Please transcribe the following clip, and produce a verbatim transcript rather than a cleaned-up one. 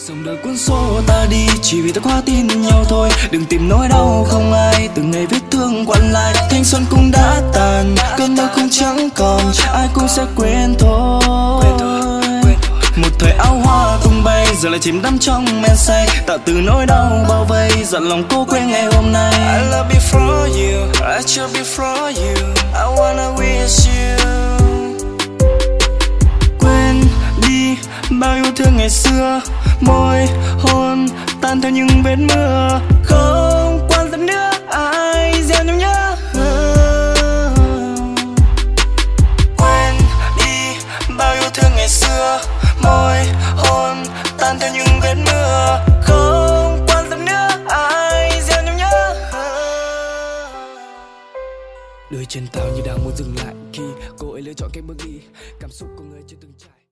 Dòng đời cuốn xô ta đi chỉ vì ta quá tin nhau thôi. Đừng tìm nỗi đau không ai, từng ngày vết thương quặn lại. Thanh xuân cũng đã tàn, cơn mơ cũng chẳng còn, ai cũng sẽ quên thôi. Một thời áo hoa tung bay, giờ lại chìm đắm trong men say. Tạo từ nỗi đau bao vây, dặn lòng cố quên ngày hôm nay. I love before you, I chose before you, I wanna wish you. Quên đi bao yêu thương ngày xưa, môi hôn tan theo những vết mưa. Không quan tâm nữa ai gieo nhau nhớ. Quên đi bao yêu thương ngày xưa, môi hôn tan theo những vết mưa. Không quan tâm nữa ai gieo nhau nhớ. Đôi chân tao như đang muốn dừng lại khi cô ấy lựa chọn cách bước đi. Cảm xúc của người chưa từng trải.